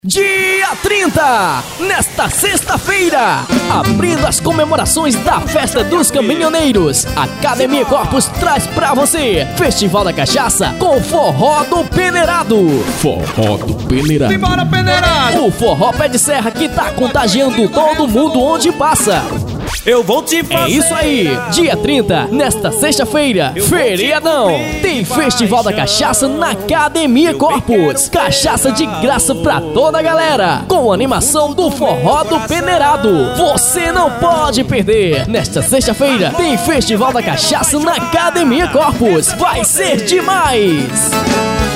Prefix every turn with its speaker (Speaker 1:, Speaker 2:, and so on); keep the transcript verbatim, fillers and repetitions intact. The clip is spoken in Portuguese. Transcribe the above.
Speaker 1: Dia trinta, nesta sexta-feira, abrindo as comemorações da Festa dos Caminhoneiros, Academia Corpus traz pra você Festival da Cachaça com Forró do Peneirado.
Speaker 2: Forró do Peneirado.
Speaker 3: Simbora, Peneirado!
Speaker 1: O forró pé de serra que tá contagiando todo mundo onde passa.
Speaker 3: Eu vou te fazer.
Speaker 1: É isso aí, dia trinta, nesta sexta-feira, feriadão, tem Festival da Cachaça na Academia Corpus. Cachaça de graça pra toda a galera, com animação do Forró do Peneirado. Você não pode perder. Nesta sexta-feira, tem Festival da Cachaça na Academia Corpus. Vai ser demais!